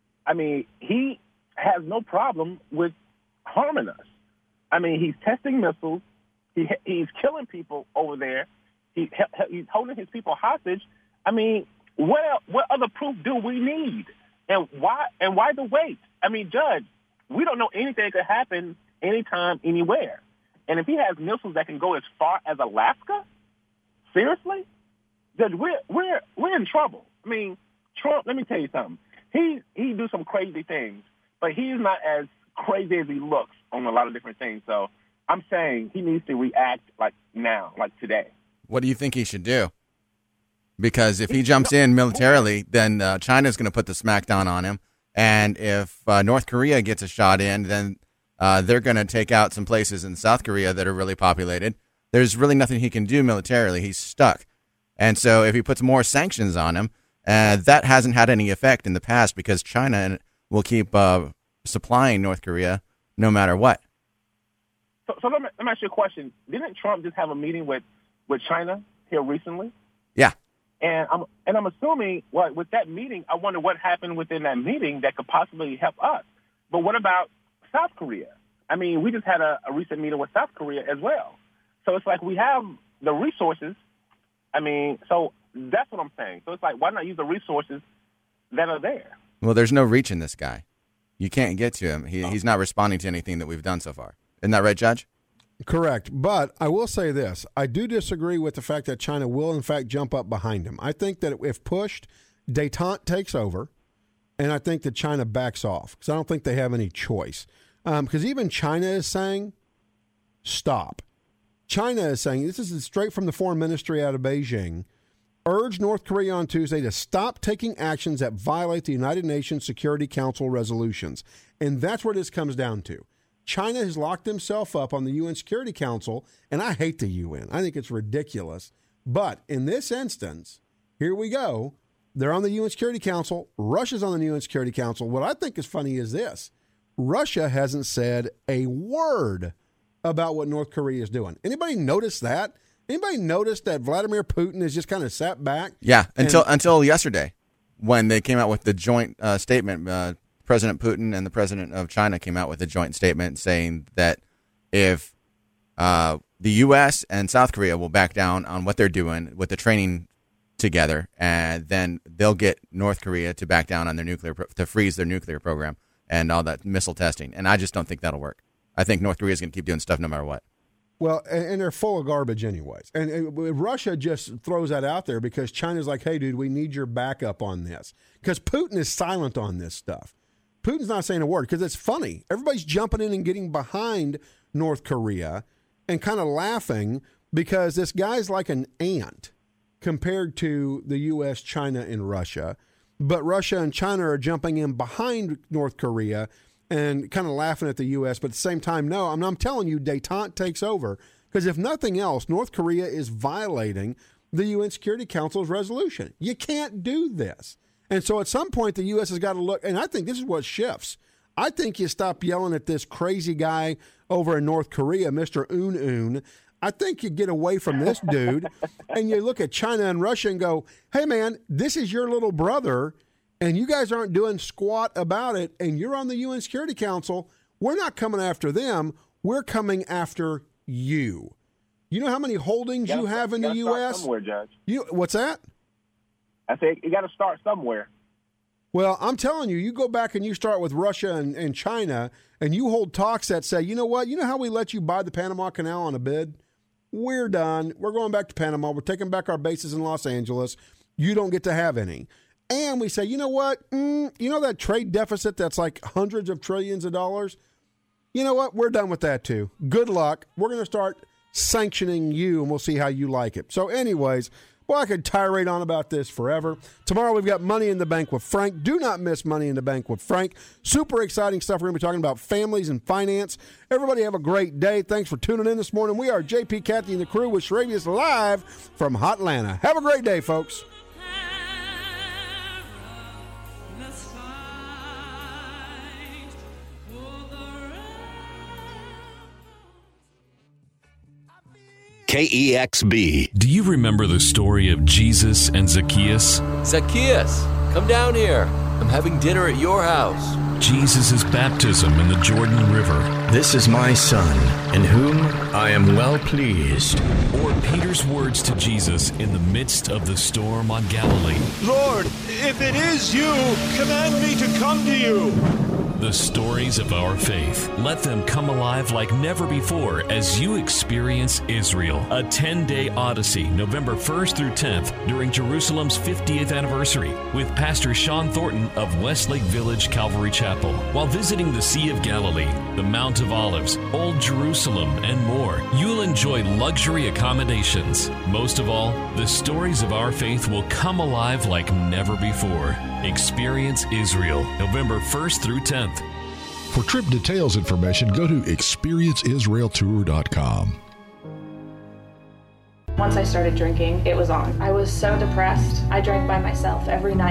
he has no problem with harming us. I mean, he's testing missiles. He's killing people over there. He's holding his people hostage. I mean, what other proof do we need? And why the wait? I mean, Judge, we don't know anything that could happen anytime, anywhere. And if he has missiles that can go as far as Alaska, seriously, Judge, we're in trouble. I mean, Trump, let me tell you something. He do some crazy things, but he's not as crazy as he looks on a lot of different things. So I'm saying he needs to react like now, like today. What do you think he should do? Because if he jumps in militarily, then China's going to put the smackdown on him. And if North Korea gets a shot in, then they're going to take out some places in South Korea that are really populated. There's really nothing he can do militarily. He's stuck. And so if he puts more sanctions on him, that hasn't had any effect in the past because China will keep supplying North Korea no matter what. So let me ask you a question. Didn't Trump just have a meeting with China here recently? Yeah. And I'm assuming, well, with that meeting, I wonder what happened within that meeting that could possibly help us. But what about South Korea? I mean, we just had a recent meeting with South Korea as well. So it's like we have the resources. I mean, so that's what I'm saying. So it's like, why not use the resources that are there? Well, there's no reach in this guy. You can't get to him. He's not responding to anything that we've done so far. Isn't that right, Judge? Correct. But I will say this. I do disagree with the fact that China will, in fact, jump up behind him. I think that if pushed, détente takes over, and I think that China backs off because I don't think they have any choice. Because even China is saying, stop. China is saying, this is straight from the foreign ministry out of Beijing, urged North Korea on Tuesday to stop taking actions that violate the United Nations Security Council resolutions. And that's what this comes down to. China has locked himself up on the UN Security Council, and I hate the UN. I think it's ridiculous. But in this instance, here we go. They're on the UN Security Council. Russia's on the UN Security Council. What I think is funny is this. Russia hasn't said a word about what North Korea is doing. Anybody notice that? Anybody notice that Vladimir Putin has just kind of sat back? Yeah, until yesterday when they came out with the joint statement. President Putin and the president of China came out with a joint statement saying that if the U.S. and South Korea will back down on what they're doing with the training together, and then they'll get North Korea to back down on their to freeze their nuclear program and all that missile testing. And I just don't think that'll work. I think North Korea is going to keep doing stuff no matter what. Well, and they're full of garbage anyways. And Russia just throws that out there because China's like, hey, dude, we need your backup on this. Because Putin is silent on this stuff. Putin's not saying a word because it's funny. Everybody's jumping in and getting behind North Korea and kind of laughing because this guy's like an ant compared to the U.S., China, and Russia. But Russia and China are jumping in behind North Korea and kind of laughing at the U.S. But at the same time, no, I'm telling you, détente takes over because if nothing else, North Korea is violating the UN Security Council's resolution. You can't do this. And so at some point, the U.S. has got to look, and I think this is what shifts. I think you stop yelling at this crazy guy over in North Korea, Mr. Un-Un. I think you get away from this dude, and you look at China and Russia and go, hey, man, this is your little brother, and you guys aren't doing squat about it, and you're on the UN Security Council. We're not coming after them. We're coming after you. You know how many holdings you have in the U.S.? Somewhere, Judge. What's that? I say you got to start somewhere. Well, I'm telling you, you go back and you start with Russia and China, and you hold talks that say, you know what? You know how we let you buy the Panama Canal on a bid? We're done. We're going back to Panama. We're taking back our bases in Los Angeles. You don't get to have any. And we say, you know what? You know that trade deficit that's like hundreds of trillions of dollars? You know what? We're done with that too. Good luck. We're going to start sanctioning you, and we'll see how you like it. So anyways, well, I could tirade on about this forever. Tomorrow we've got Money in the Bank with Frank. Do not miss Money in the Bank with Frank. Super exciting stuff. We're going to be talking about families and finance. Everybody have a great day. Thanks for tuning in this morning. We are JP, Kathy, and the crew with Shravius live from Hotlanta. Have a great day, folks. KEXB. Do you remember the story of Jesus and Zacchaeus? Zacchaeus, come down here. I'm having dinner at your house. Jesus' baptism in the Jordan River. This is my son, in whom I am well pleased. Or Peter's words to Jesus in the midst of the storm on Galilee. Lord, if it is you, command me to come to you. The stories of our faith. Let them come alive like never before as you experience Israel. A 10-day odyssey, November 1st through 10th, during Jerusalem's 50th anniversary, with Pastor Sean Thornton of Westlake Village Calvary Chapel, while visiting the Sea of Galilee, the Mount of Olives, Old Jerusalem, and more. You'll enjoy luxury accommodations. Most of all, the stories of our faith will come alive like never before. Experience Israel, November 1st through 10th. For trip details information, go to experienceisraeltour.com. Once I started drinking, it was on. I was so depressed. I drank by myself every night.